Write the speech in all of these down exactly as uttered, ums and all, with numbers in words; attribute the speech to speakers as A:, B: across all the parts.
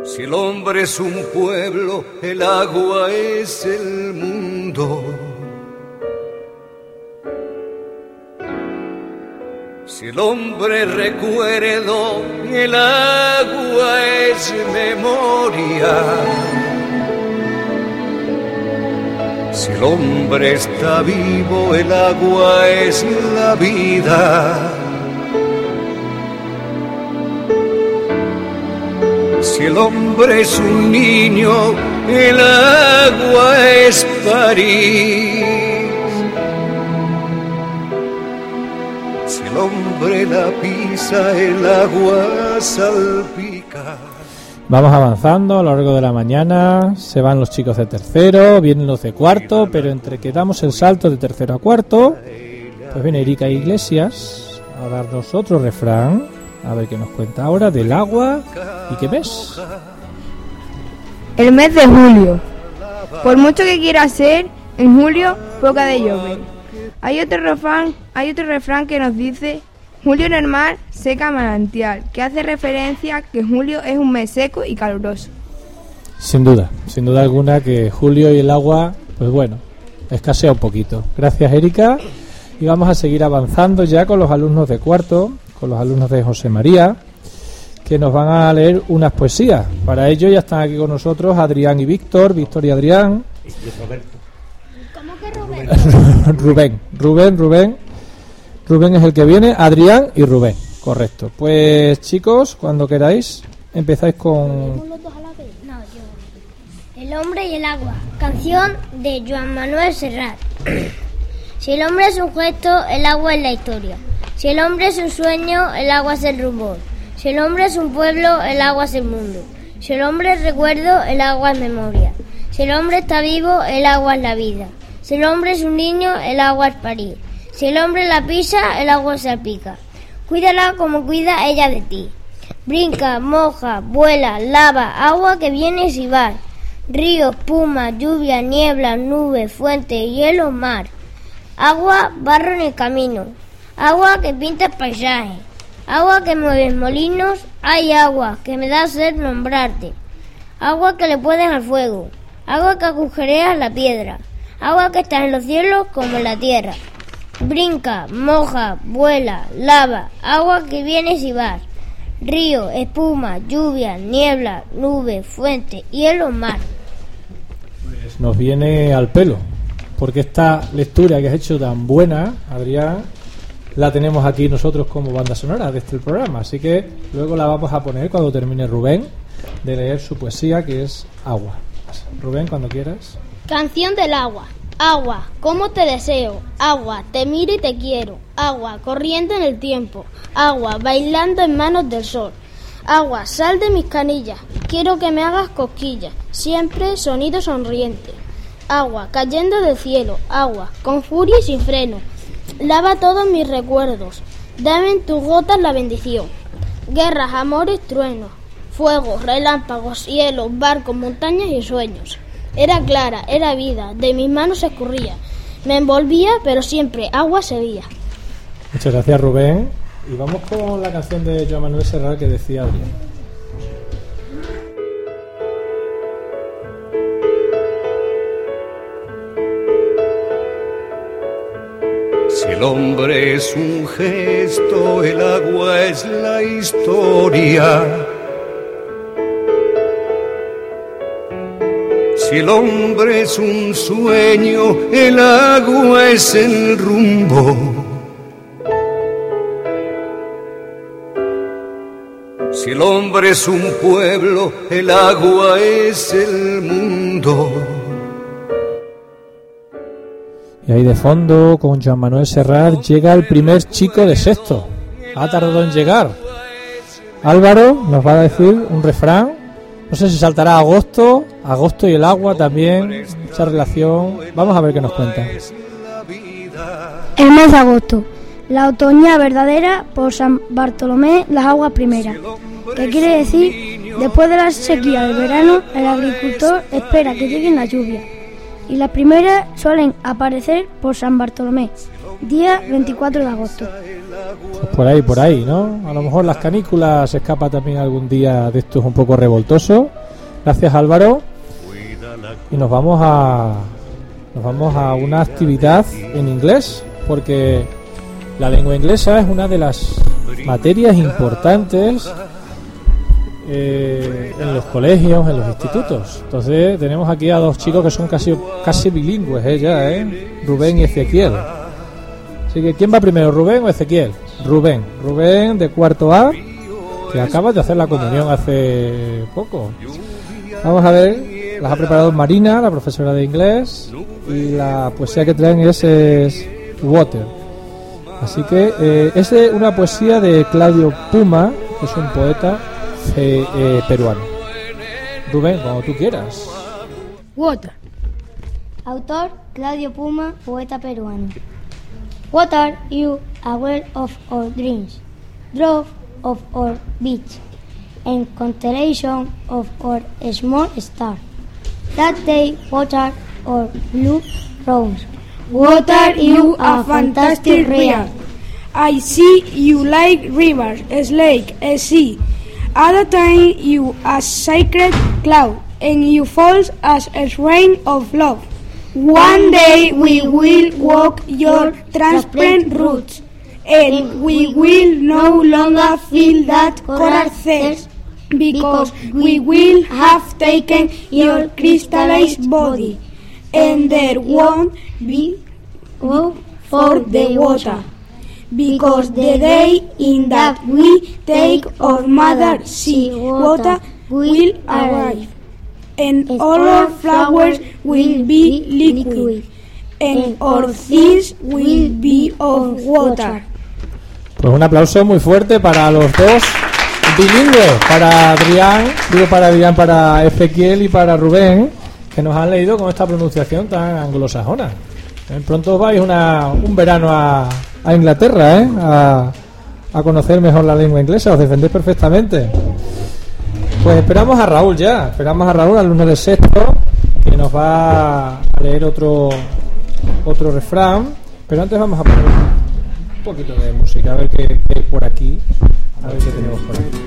A: Si el hombre es un pueblo, el agua es el mundo. Si el hombre recuerdo, el agua es memoria. Si el hombre está vivo, el agua es la vida. Si el hombre es un niño, el agua es París. Si el hombre la pisa, el agua salpica.
B: Vamos avanzando a lo largo de la mañana. Se van los chicos de tercero, vienen los de cuarto, pero entre que damos el salto de tercero a cuarto, pues viene Erika Iglesias a darnos otro refrán. A ver qué nos cuenta ahora del agua. ¿Y qué mes?
C: El mes de julio. Por mucho que quiera ser, en julio poca de llover. Hay otro refrán, hay otro refrán que nos dice: julio en el mar, seca manantial, que hace referencia a que julio es un mes seco y caluroso.
B: Sin duda, sin duda alguna que julio y el agua, pues bueno, escasea un poquito. Gracias, Erika. Y vamos a seguir avanzando ya con los alumnos de cuarto, con los alumnos de José María, que nos van a leer unas poesías. Para ello ya están aquí con nosotros Adrián y Víctor, Víctor y Adrián.
D: Y Roberto.
E: ¿Cómo que Roberto?
B: Rubén, Rubén, Rubén. Rubén es el que viene, Adrián y Rubén, correcto. Pues chicos, cuando queráis, empezáis con...
E: No, yo. El hombre y el agua. Canción de Joan Manuel Serrat. Si el hombre es un gesto, el agua es la historia. Si el hombre es un sueño, el agua es el rumor. Si el hombre es un pueblo, el agua es el mundo. Si el hombre es recuerdo, el agua es memoria. Si el hombre está vivo, el agua es la vida. Si el hombre es un niño, el agua es parir. Si el hombre la pisa, el agua salpica. Cuídala como cuida ella de ti. Brinca, moja, vuela, lava, agua que vienes y vas. Río, espuma, lluvia, niebla, nube, fuente, hielo, mar. Agua, barro en el camino. Agua que pinta paisajes. Agua que mueves molinos. Hay agua que me da sed nombrarte. Agua que le puedes al fuego. Agua que agujereas la piedra. Agua que está en los cielos como en la tierra. Brinca, moja, vuela, lava, agua que vienes y vas. Río, espuma, lluvia, niebla, nube, fuente, hielo, mar.
B: Pues nos viene al pelo, porque esta lectura que has hecho tan buena, Adrián, la tenemos aquí nosotros como banda sonora de este programa, así que luego la vamos a poner cuando termine Rubén de leer su poesía, que es Agua. Rubén, cuando quieras.
E: Canción del agua. Agua, cómo te deseo. Agua, te miro y te quiero. Agua, corriendo en el tiempo. Agua, bailando en manos del sol. Agua, sal de mis canillas. Quiero que me hagas cosquillas. Siempre sonido sonriente. Agua, cayendo del cielo. Agua, con furia y sin freno. Lava todos mis recuerdos. Dame en tus gotas la bendición. Guerras, amores, truenos. Fuegos, relámpagos, hielos, barcos, montañas y sueños. Era clara, era vida, de mis manos se escurría. Me envolvía, pero siempre agua seguía.
B: Muchas gracias, Rubén. Y vamos con la canción de Joan Manuel Serrat que decía Adrián.
A: Si el hombre es un gesto, el agua es la historia. Si el hombre es un sueño, el agua es el rumbo. Si el hombre es un pueblo, el agua es el mundo.
B: Y ahí de fondo, con Joan Manuel Serrat, llega el primer chico de sexto. Ha tardado en llegar. Álvaro nos va a decir un refrán. No sé si saltará agosto, agosto y el agua también, esa relación. Vamos a ver qué nos cuenta.
F: El mes de agosto, la otoña verdadera, por San Bartolomé, las aguas primeras. ¿Qué quiere decir? Después de la sequía del verano, el agricultor espera que lleguen las lluvias. Y las primeras suelen aparecer por San Bartolomé, día veinticuatro de agosto.
B: Pues por ahí, por ahí, ¿no? A lo mejor las canículas se escapa también algún día de estos un poco revoltosos. Gracias, Álvaro. Y nos vamos a nos vamos a una actividad en inglés, porque la lengua inglesa es una de las materias importantes eh, en los colegios, en los institutos. Entonces tenemos aquí a dos chicos que son casi casi bilingües, ¿eh? Ya, ¿eh? Rubén y Ezequiel. Así que, ¿quién va primero, Rubén o Ezequiel? Rubén, Rubén de cuarto A, que acaba de hacer la comunión hace poco. Vamos a ver, las ha preparado Marina, la profesora de inglés, y la poesía que traen es, es Water. Así que eh, es de una poesía de Claudio Puma, que es un poeta eh, eh, peruano. Rubén, cuando tú quieras.
F: Water.
E: Autor Claudio Puma, poeta peruano. What are you aware of our dreams, drove of our beach, and constellation of our small star? That day, water or blue rose.
C: What are you a fantastic real? I see you like rivers, a lake, a sea. Other time you a sacred cloud, and you falls as a rain of love. One day we will walk your transparent roots, and we will no longer feel that coral thirst, because we will have taken your crystallized body, and there won't be room for the water, because the day in that we take our mother sea water will arrive, and all our flowers will be liquid, and our things will be of water.
B: Pues un aplauso muy fuerte para los dos bilingües, para Adrián, digo para Adrián, para Ezequiel y para Rubén, que nos han leído con esta pronunciación tan anglosajona. Eh, pronto vais una, un verano a, a Inglaterra, ¿eh? a, a conocer mejor la lengua inglesa, os defendéis perfectamente. Pues esperamos a Raúl ya, esperamos a Raúl, alumno de sexto, que nos va a leer otro otro refrán, pero antes vamos a poner un poquito de música, a ver qué, qué hay por aquí, a ver qué tenemos por aquí.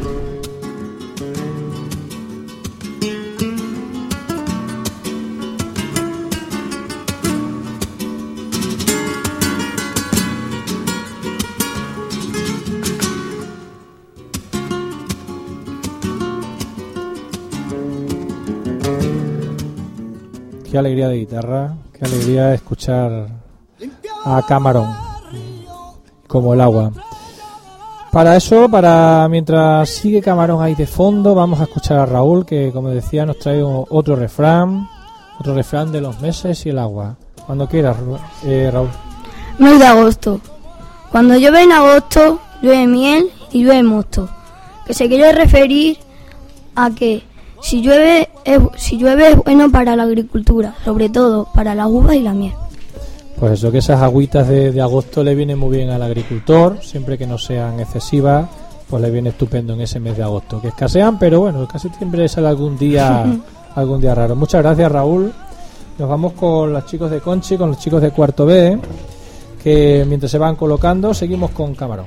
B: Qué alegría de guitarra, qué alegría de escuchar a Camarón, como el agua. Para eso, para mientras sigue Camarón ahí de fondo, vamos a escuchar a Raúl, que como decía nos trae otro refrán, otro refrán de los meses y el agua. Cuando quieras, eh, Raúl.
F: Mes de agosto. Cuando llueve en agosto, llueve miel y llueve mosto, que se quiere referir a que Si llueve, es, si llueve es bueno para la agricultura, sobre todo para las uvas y la miel.
B: Pues eso, que esas agüitas de, de agosto le vienen muy bien al agricultor, siempre que no sean excesivas, pues le viene estupendo en ese mes de agosto, que escasean, pero bueno, casi siempre sale algún día algún día raro. Muchas gracias, Raúl. Nos vamos con los chicos de Conchi, con los chicos de cuarto B, que mientras se van colocando, seguimos con Camarón.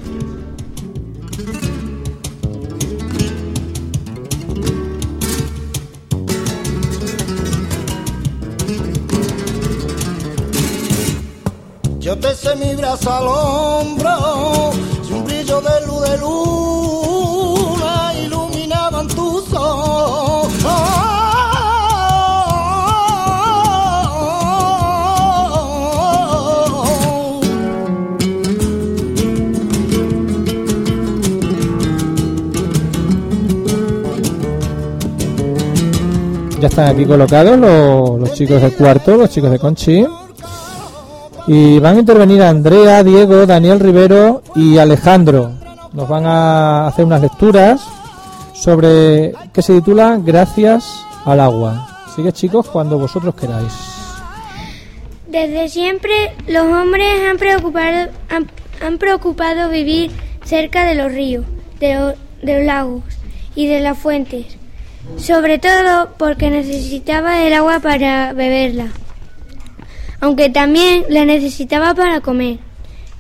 D: Yo te eché mi brazo al hombro, y un brillo de luz de luna iluminaban tus ojos.
B: Ya están aquí colocados los, los chicos de cuarto, los chicos de Conchi. Y van a intervenir Andrea, Diego, Daniel Rivero y Alejandro. Nos van a hacer unas lecturas sobre que se titula Gracias al agua. Así que, chicos, cuando vosotros queráis.
E: Desde siempre los hombres han preocupado, han, han preocupado vivir cerca de los ríos, de, lo, de los lagos y de las fuentes, sobre todo porque necesitaba el agua para beberla, aunque también la necesitaba para comer.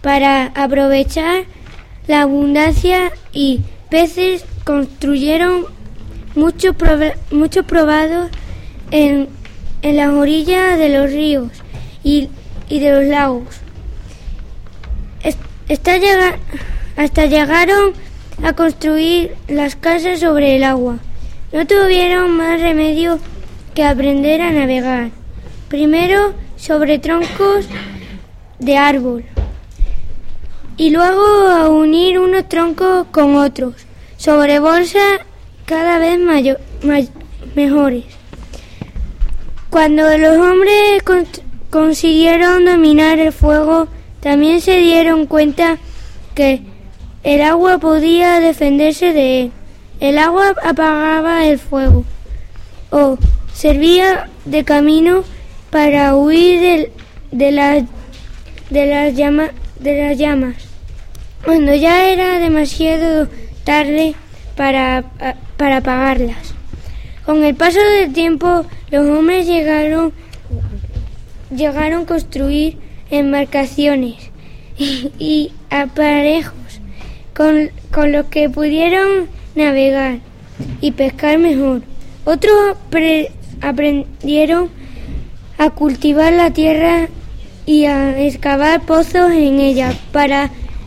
F: Para aprovechar la abundancia y peces construyeron muchos prob- muchos probados en, en las orillas de los ríos y, y de los lagos. Est- hasta, llega- hasta llegaron a construir las casas sobre el agua. No tuvieron más remedio que aprender a navegar. Primero sobre troncos de árbol y luego a unir unos troncos con otros sobre bolsas cada vez mayor, may, mejores. Cuando los hombres con, consiguieron dominar el fuego, también se dieron cuenta que el agua podía defenderse de él. El agua apagaba el fuego o servía de camino para huir de, de, la, de, las llama, de las llamas. Cuando ya era demasiado tarde para, para apagarlas. Con el paso del tiempo, los hombres llegaron, llegaron a construir embarcaciones y, y aparejos con, con los que pudieron navegar y pescar mejor. Otros pre- aprendieron a cultivar la tierra y a excavar pozos en ella para,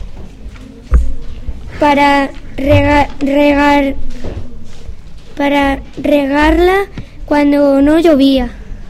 F: para regar, regar para regarla cuando no llovía.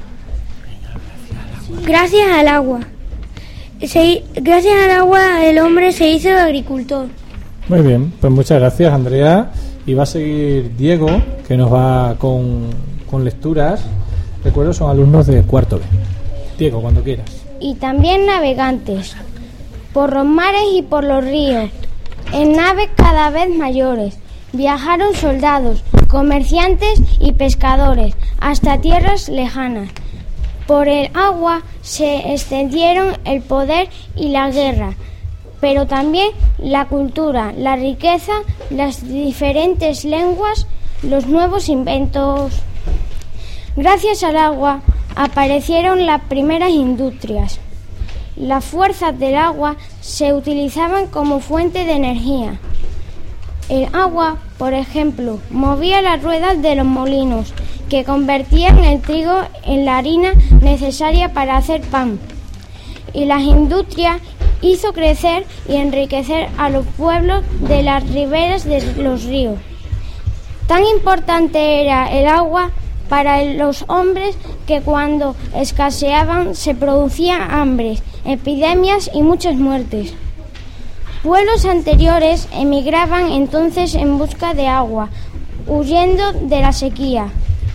F: Gracias al agua. Se, gracias al agua el hombre se hizo agricultor.
B: Muy bien, pues muchas gracias, Andrea. Y va a seguir Diego, que nos va con, con lecturas. Recuerdo, son alumnos de cuarto B. Diego, cuando quieras.
E: Y también navegantes, por los mares y por los ríos, en naves cada vez mayores. Viajaron soldados, comerciantes y pescadores hasta tierras lejanas. Por el agua se extendieron el poder y la guerra, pero también la cultura, la riqueza, las diferentes lenguas, los nuevos inventos. Gracias al agua aparecieron las primeras industrias. Las fuerzas del agua se utilizaban como fuente de energía. El agua, por ejemplo, movía las ruedas de los molinos, que convertían el trigo en la harina necesaria para hacer pan. Y las industrias hizo crecer y enriquecer a los pueblos de las riberas de los ríos. Tan importante era el agua para los hombres que cuando escaseaban se producían hambres, epidemias y muchas muertes. Pueblos anteriores emigraban entonces en busca de agua, huyendo de la sequía.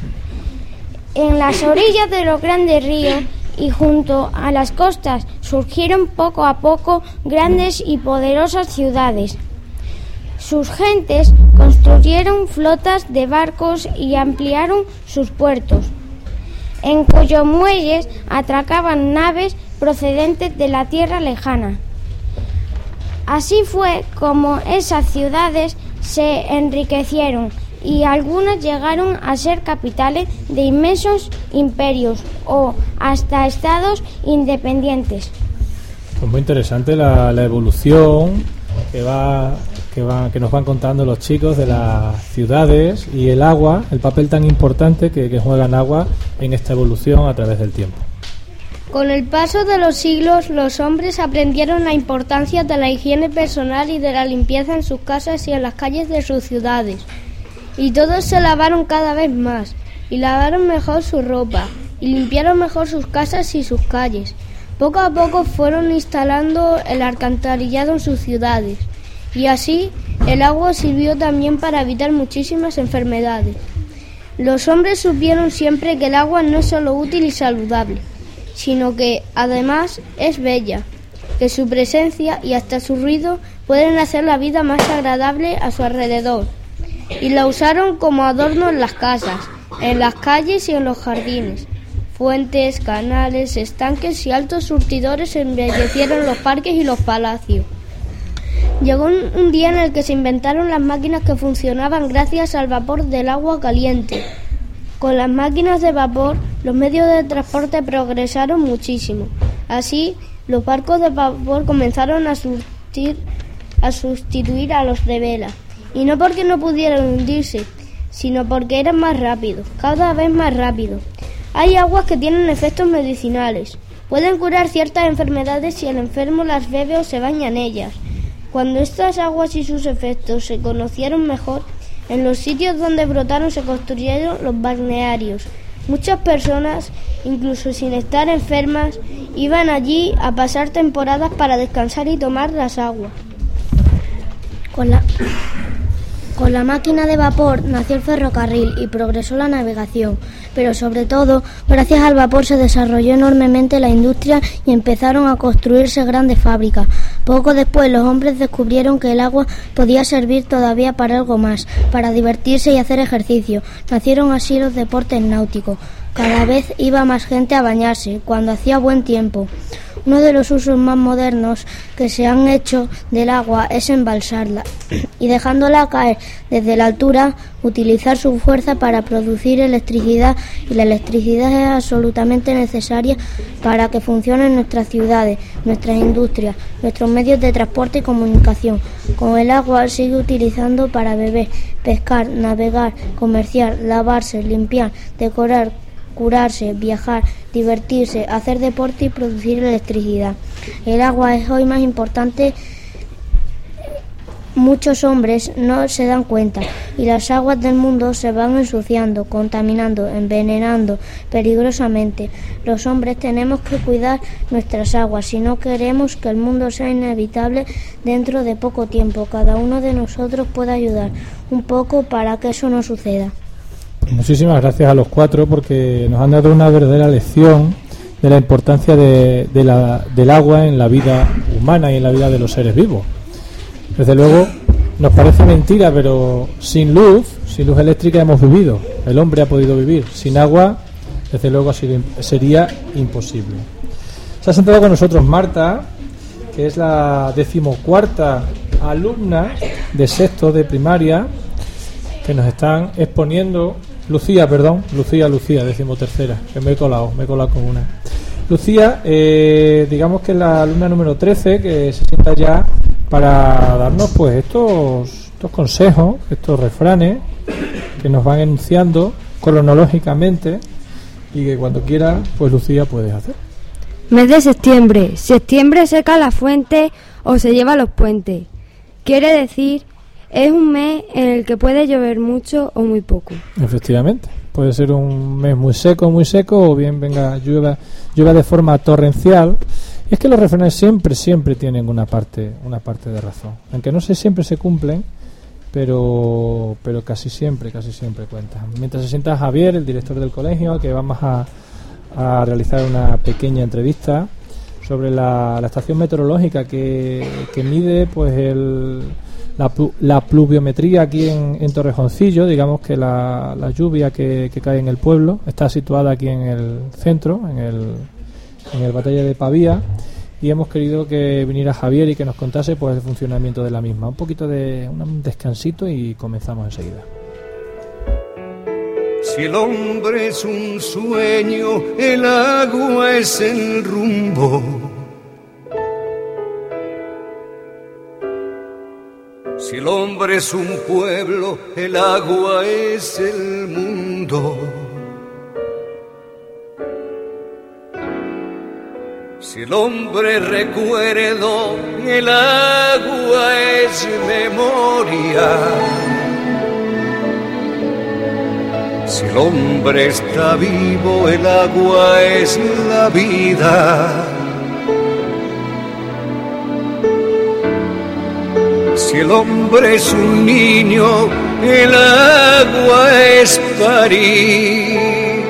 E: En las orillas de los grandes ríos y junto a las costas surgieron poco a poco grandes y poderosas ciudades. Sus gentes construyeron flotas de barcos y ampliaron sus puertos, en cuyos muelles atracaban naves procedentes de la tierra lejana. Así fue como esas ciudades se enriquecieron y algunas llegaron a ser capitales de inmensos imperios o hasta estados independientes.
B: Pues muy interesante la, la evolución que va, que va, que nos van contando los chicos de las ciudades y el agua, el papel tan importante que, que juega el agua en esta evolución a través del tiempo.
G: Con el paso de los siglos, los hombres aprendieron la importancia de la higiene personal y de la limpieza en sus casas y en las calles de sus ciudades. Y todos se lavaron cada vez más, y lavaron mejor su ropa, y limpiaron mejor sus casas y sus calles. Poco a poco fueron instalando el alcantarillado en sus ciudades, y así el agua sirvió también para evitar muchísimas enfermedades. Los hombres supieron siempre que el agua no es solo útil y saludable, sino que además es bella, que su presencia y hasta su ruido pueden hacer la vida más agradable a su alrededor. Y la usaron como adorno en las casas, en las calles y en los jardines. Fuentes, canales, estanques y altos surtidores embellecieron los parques y los palacios. Llegó un, un día en el que se inventaron las máquinas que funcionaban gracias al vapor del agua caliente. Con las máquinas de vapor, los medios de transporte progresaron muchísimo. Así, Los barcos de vapor comenzaron a, surtir, a sustituir a los de vela, y no porque no pudieran hundirse, sino porque eran más rápidos, cada vez más rápidos. Hay aguas que tienen efectos medicinales. Pueden curar ciertas enfermedades si el enfermo las bebe o se baña en ellas. Cuando estas aguas y sus efectos se conocieron mejor, en los sitios donde brotaron se construyeron los balnearios. Muchas personas, incluso sin estar enfermas, iban allí a pasar temporadas para descansar y tomar las aguas.
F: Con la, con la máquina de vapor nació el ferrocarril y progresó la navegación, pero sobre todo, gracias al vapor se desarrolló enormemente la industria y empezaron a construirse grandes fábricas. Poco después los hombres descubrieron que el agua podía servir todavía para algo más, para divertirse y hacer ejercicio. Nacieron así los deportes náuticos. Cada vez iba más gente a bañarse, cuando hacía buen tiempo. Uno de los usos más modernos que se han hecho del agua es embalsarla y dejándola caer desde la altura, utilizar su fuerza para producir electricidad, y la electricidad es absolutamente necesaria para que funcionen nuestras ciudades, nuestras industrias, nuestros medios de transporte y comunicación. Con el agua sigue utilizando para beber, pescar, navegar, comerciar, lavarse, limpiar, decorar, curarse, viajar, divertirse, hacer deporte y producir electricidad. El agua es hoy más importante. Muchos hombres no se dan cuenta y las aguas del mundo se van ensuciando, contaminando, envenenando peligrosamente. Los hombres tenemos que cuidar nuestras aguas si no queremos que el mundo sea inevitable dentro de poco tiempo. Cada uno de nosotros puede ayudar un poco para que eso no suceda.
B: Muchísimas gracias a los cuatro porque nos han dado una verdadera lección de la importancia de, de la, del agua en la vida humana y en la vida de los seres vivos. Desde luego, nos parece mentira, pero sin luz, sin luz eléctrica hemos vivido. El hombre ha podido vivir. Sin agua, desde luego, sería imposible. Se ha sentado con nosotros Marta, que es la decimocuarta alumna de sexto de primaria, que nos están exponiendo. Lucía, perdón, Lucía, Lucía, decimotercera, que me he colado, me he colado con una. Lucía, eh, digamos que es la alumna número trece, que se sienta ya para darnos pues estos, estos consejos, estos refranes que nos van enunciando cronológicamente y que cuando quiera, pues Lucía puedes hacer.
C: Mes de septiembre. Septiembre seca la fuente o se lleva los puentes. Quiere decir, es un mes en el que puede llover mucho o muy poco.
B: Efectivamente. Puede ser un mes muy seco, muy seco, o bien venga llueva, llueva de forma torrencial. Y es que los refranes siempre, siempre tienen una parte, una parte de razón. Aunque no sé, siempre se cumplen, pero, pero casi siempre, casi siempre cuentan. Mientras se sienta Javier, el director del colegio, que vamos a, a realizar una pequeña entrevista sobre la, la estación meteorológica que, que mide pues el La, la pluviometría aquí en, en Torrejoncillo. Digamos que la, la lluvia que, que cae en el pueblo está situada aquí en el centro, en el, en el Batalla de Pavía, y hemos querido que viniera Javier y que nos contase pues el funcionamiento de la misma. Un poquito de un descansito y comenzamos enseguida.
A: Si el hombre es un sueño, el agua es el rumbo. Si el hombre es un pueblo, el agua es el mundo. Si el hombre recuerdo, el agua es memoria. Si el hombre está vivo, el agua es la vida. Si el hombre es un niño, el agua es París.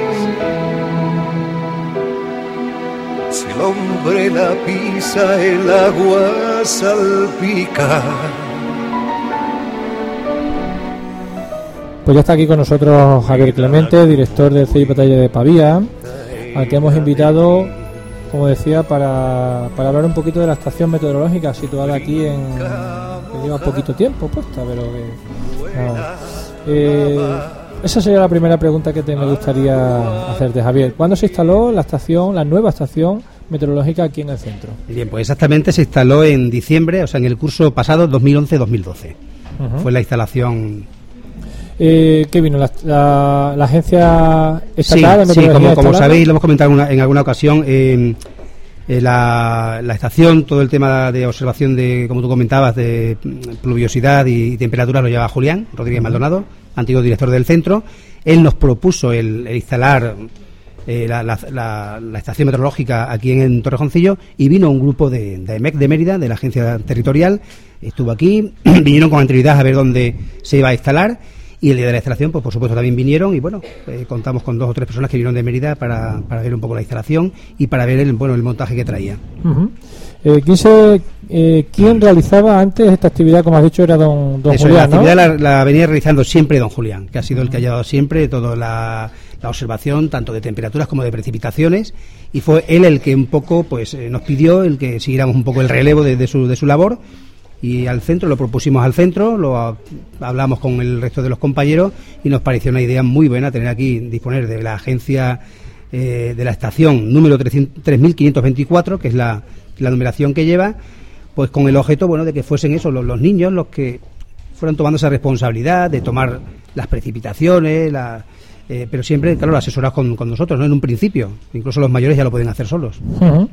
A: Si el hombre la pisa, el agua salpica.
B: Pues ya está aquí con nosotros Javier Clemente, director del C I Batalla de Pavía, al que hemos invitado, como decía, para, para hablar un poquito de la estación meteorológica situada aquí en... que lleva poquito tiempo puesta, pero que... No. Eh, esa sería la primera pregunta que te me gustaría hacerte, Javier. ¿Cuándo se instaló la estación, la nueva estación meteorológica aquí en el centro?
H: Bien, pues exactamente se instaló en diciembre, o sea, en el curso pasado dos mil once dos mil doce. Uh-huh. Fue la instalación.
B: Eh, ¿Qué vino? ¿La, la, la agencia estatal?
H: Sí, sí, como, como sabéis, lo hemos comentado en, una, en alguna ocasión, eh, eh, la, la estación, todo el tema de observación de, como tú comentabas, de pluviosidad y, y temperatura lo lleva Julián Rodríguez Maldonado, antiguo director del centro. Él nos propuso el, el instalar eh, la, la, la, la estación meteorológica aquí en, en Torrejoncillo, y vino un grupo de, de A E M E C de Mérida, de la agencia territorial, estuvo aquí, vinieron con anterioridad a ver dónde se iba a instalar, y el día de la instalación, pues por supuesto también vinieron, y bueno, eh, contamos con dos o tres personas que vinieron de Mérida para, para ver un poco la instalación y para ver el, bueno, el montaje que traía.
B: Uh-huh. Eh, ¿quién, se, eh, ¿Quién realizaba antes esta actividad? Como has dicho, era don, don
H: Eso,
B: Julián,
H: la actividad,
B: ¿no?
H: la, la venía realizando siempre don Julián, que ha sido el que ha llevado siempre toda la, la observación, tanto de temperaturas como de precipitaciones, y fue él el que un poco pues eh, nos pidió el que siguiéramos un poco el relevo de, de, su, de su labor, y al centro, lo propusimos al centro, lo a, hablamos con el resto de los compañeros, y nos pareció una idea muy buena tener aquí, disponer de la agencia eh, de la estación número tres mil quinientos veinticuatro, que es la, la numeración que lleva, pues con el objeto, bueno, de que fuesen esos los, los niños los que fueran tomando esa responsabilidad de tomar las precipitaciones, la, eh, pero siempre, claro, asesorados con, con nosotros, ¿no? En un principio, incluso los mayores ya lo pueden hacer solos.
B: Uh-huh.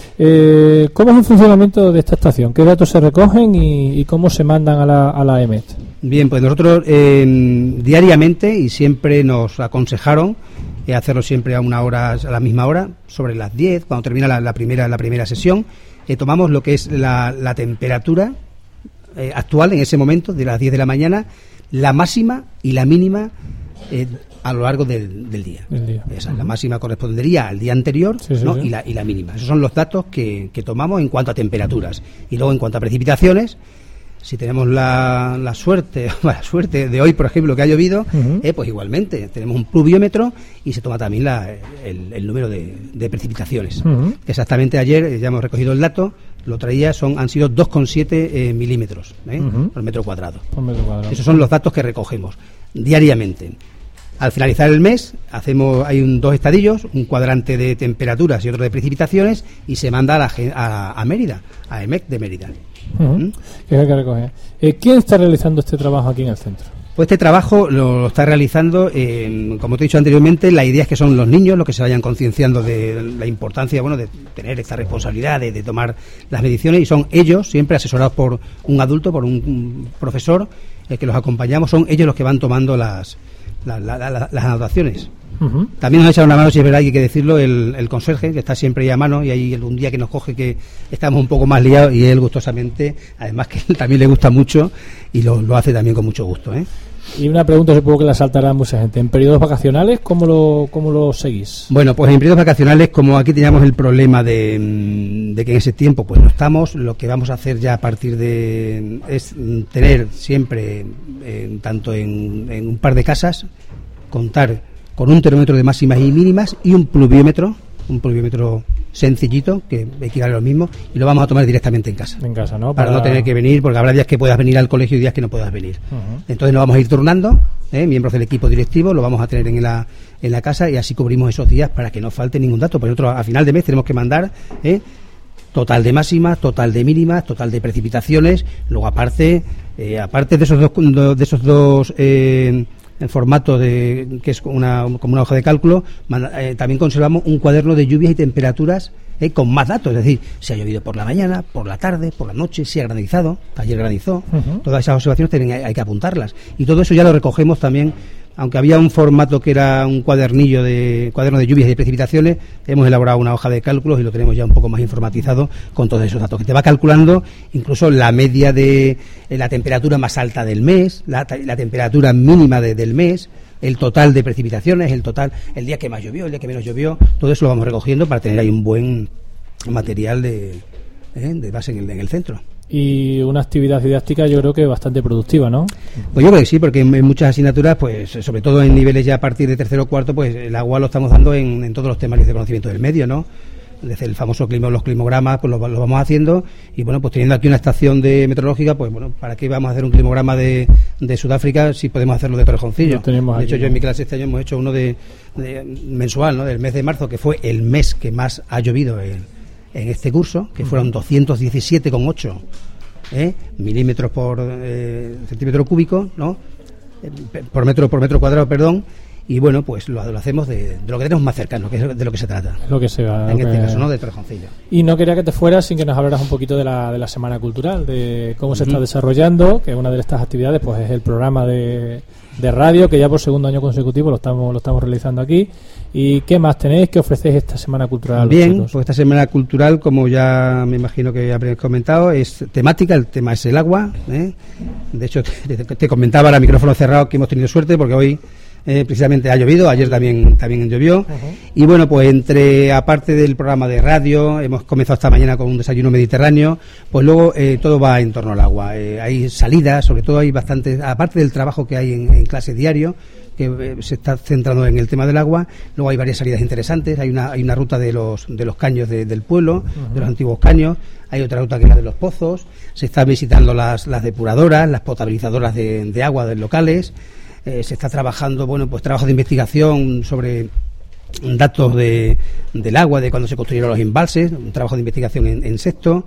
B: Eh, ¿Cómo es el funcionamiento de esta estación? ¿Qué datos se recogen y, y cómo se mandan a la, a la E M E T?
H: Bien, pues nosotros eh, diariamente, y siempre nos aconsejaron eh, hacerlo siempre a una hora, a la misma hora, sobre las diez, cuando termina la, la primera la primera sesión, eh, tomamos lo que es la, la temperatura eh, actual en ese momento, de las diez de la mañana, la máxima y la mínima eh, a lo largo del, del día. día. Esa, uh-huh. La máxima correspondería al día anterior, sí, sí, ¿no? Sí. Y, la, y la mínima. Esos son los datos que, que tomamos en cuanto a temperaturas. Y luego en cuanto a precipitaciones, si tenemos la, la suerte la suerte de hoy, por ejemplo, que ha llovido, uh-huh. eh, pues igualmente tenemos un pluviómetro y se toma también la, el, el número de, de precipitaciones. Uh-huh. Exactamente ayer, eh, ya hemos recogido el dato, lo traía, son han sido dos coma siete eh, milímetros ¿eh? uh-huh. por metro cuadrado. Por metro cuadrado. Esos son los datos que recogemos diariamente. Al finalizar el mes, hacemos hay un, dos estadillos, un cuadrante de temperaturas y otro de precipitaciones, y se manda a, la, a, a Mérida, a E M E C de Mérida.
B: Uh-huh. ¿Mm? ¿Qué hay que recoger? Eh, ¿Quién está realizando este trabajo aquí en el centro?
H: Pues este trabajo lo, lo está realizando, eh, como te he dicho anteriormente, la idea es que son los niños los que se vayan concienciando de la importancia, bueno, de tener esta responsabilidad de, de tomar las mediciones, y son ellos, siempre asesorados por un adulto, por un, un profesor, eh, que los acompañamos, son ellos los que van tomando las La, la, la, las anotaciones. Uh-huh. También nos ha echado una mano, si es verdad, hay que decirlo, el, el conserje, que está siempre ahí a mano, y hay un día que nos coge que estamos un poco más liados, y él gustosamente, además que él también le gusta mucho, y lo, lo hace también con mucho gusto, ¿eh?
B: Y una pregunta, supongo que la saltará mucha gente. ¿En periodos vacacionales cómo lo, cómo lo seguís?
H: Bueno, pues en periodos vacacionales, como aquí teníamos el problema de, de que en ese tiempo pues no estamos, lo que vamos a hacer ya a partir de es tener siempre, eh, tanto en, en un par de casas, contar con un termómetro de máximas y mínimas y un pluviómetro, un pluviómetro sencillito, que equivale a lo mismo, y lo vamos a tomar directamente en casa.
B: En casa, ¿no?
H: Para, para no tener que venir, porque habrá días que puedas venir al colegio y días que no puedas venir. Uh-huh. Entonces nos vamos a ir turnando, ¿eh? Miembros del equipo directivo, lo vamos a tener en la, en la casa, y así cubrimos esos días para que no falte ningún dato. Porque nosotros a final de mes tenemos que mandar ¿eh? total de máximas, total de mínimas, total de precipitaciones, luego aparte, eh, aparte de esos dos, de esos dos eh, en formato de que es una, como una hoja de cálculo, eh, también conservamos un cuaderno de lluvias y temperaturas eh, con más datos, es decir, si ha llovido por la mañana, por la tarde, por la noche, si ha granizado, ayer granizó, uh-huh. Todas esas observaciones tienen, hay, hay que apuntarlas, y todo eso ya lo recogemos también. Aunque había un formato que era un cuadernillo de cuaderno de lluvias y de precipitaciones, hemos elaborado una hoja de cálculos y lo tenemos ya un poco más informatizado con todos esos datos, que te va calculando incluso la media de la temperatura más alta del mes, la, la temperatura mínima de, del mes, el total de precipitaciones, el total, el día que más llovió, el día que menos llovió, todo eso lo vamos recogiendo para tener ahí un buen material de, eh, de base en el, en el centro.
B: Y una actividad didáctica yo creo que bastante productiva, ¿no?
H: Pues yo creo que sí, porque en, en muchas asignaturas, pues sobre todo en niveles ya a partir de tercero o cuarto, pues el agua lo estamos dando en, en todos los temas de conocimiento del medio, ¿no? Desde el famoso clima, los climogramas, pues lo, lo vamos haciendo, y bueno, pues teniendo aquí una estación de meteorológica, pues bueno, ¿para qué vamos a hacer un climograma de, de Sudáfrica si podemos hacerlo de Torrejoncillo? De
B: aquí,
H: hecho, yo
B: ¿no?
H: en mi clase este año hemos hecho uno de, de mensual, ¿no? Del mes de marzo, que fue el mes que más ha llovido en en este curso, que fueron doscientos diecisiete coma ocho ¿eh? milímetros por eh, centímetro cúbico, ¿no? Eh, por metro por metro cuadrado, perdón. Y bueno, pues lo, lo hacemos de, de lo que tenemos más cercano, que es de lo que se trata.
B: Es lo que se va.
H: En este
B: que...
H: caso, ¿no? De Torrejoncillo.
B: Y no quería que te fueras sin que nos hablaras un poquito de la, de la Semana Cultural, de cómo se
H: Uh-huh.
B: está desarrollando, que una de estas actividades pues es el programa de, de radio, que ya por segundo año consecutivo lo estamos lo estamos realizando aquí. ¿Y qué más tenéis? ¿Qué ofrecéis esta Semana Cultural a los
H: Bien,
B: chicos?
H: pues esta Semana Cultural, como ya me imagino que habréis comentado, es temática, el tema es el agua, ¿eh? De hecho, te, te comentaba ahora, micrófono cerrado, que hemos tenido suerte porque hoy Eh, precisamente ha llovido, ayer también también llovió. Uh-huh. Y bueno, pues entre, aparte del programa de radio, hemos comenzado esta mañana con un desayuno mediterráneo, pues luego eh, todo va en torno al agua. Eh, hay salidas, sobre todo hay bastante, aparte del trabajo que hay en, en clase diario, que eh, se está centrando en el tema del agua, luego hay varias salidas interesantes. Hay una hay una ruta de los de los caños de, del pueblo, uh-huh. de los antiguos caños. Hay otra ruta que es la de los pozos. Se están visitando las, las depuradoras, las potabilizadoras de, de agua de locales. Eh, se está trabajando, bueno, pues trabajo de investigación sobre datos de, del agua, de cuando se construyeron los embalses, un trabajo de investigación en, en sexto.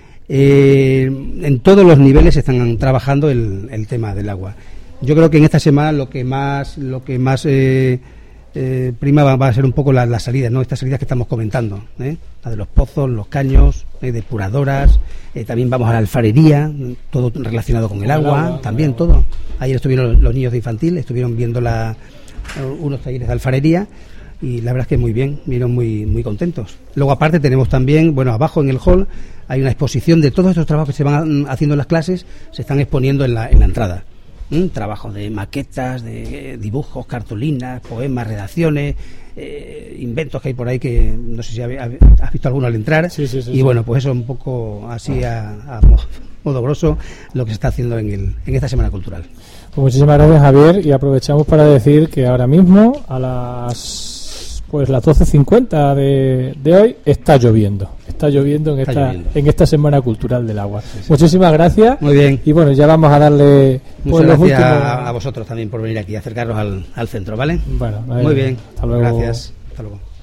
H: Eh, en todos los niveles están trabajando el, el tema del agua. Yo creo que en esta semana lo que más lo que más eh, eh, prima va, va a ser un poco las la salidas, ¿no? Estas salidas que estamos comentando, ¿eh? La de los pozos, los caños, eh, depuradoras, eh, también vamos a la alfarería, todo relacionado con el agua, el agua también el agua. Todo. Ayer estuvieron los, los niños de infantil, estuvieron viendo la, unos talleres de alfarería y la verdad es que muy bien, vinieron muy muy contentos. Luego aparte tenemos también, bueno, abajo en el hall hay una exposición de todos estos trabajos que se van haciendo en las clases, se están exponiendo en la, en la entrada. ¿Mm? Trabajos de maquetas, de dibujos, cartulinas, poemas, redacciones, eh, inventos que hay por ahí que no sé si has visto alguno al entrar.
B: Sí, sí, sí,
H: y
B: sí.
H: Bueno, pues eso un poco así a, a modo grosso lo que se está haciendo en, el, en esta Semana Cultural.
B: Pues muchísimas gracias, Javier, y aprovechamos para decir que ahora mismo a las pues las doce cincuenta de, de hoy está lloviendo. Está lloviendo en
H: está
B: esta
H: lloviendo.
B: en esta Semana Cultural del agua. Sí, sí. Muchísimas gracias.
H: Muy bien.
B: Y bueno, ya vamos a darle
H: pues,
B: pues, los
H: gracias
B: últimos...
H: a vosotros también por venir aquí a acercarnos al, al centro, ¿vale?
B: Bueno,
H: muy bien.
B: Hasta luego.
H: Gracias. Hasta luego.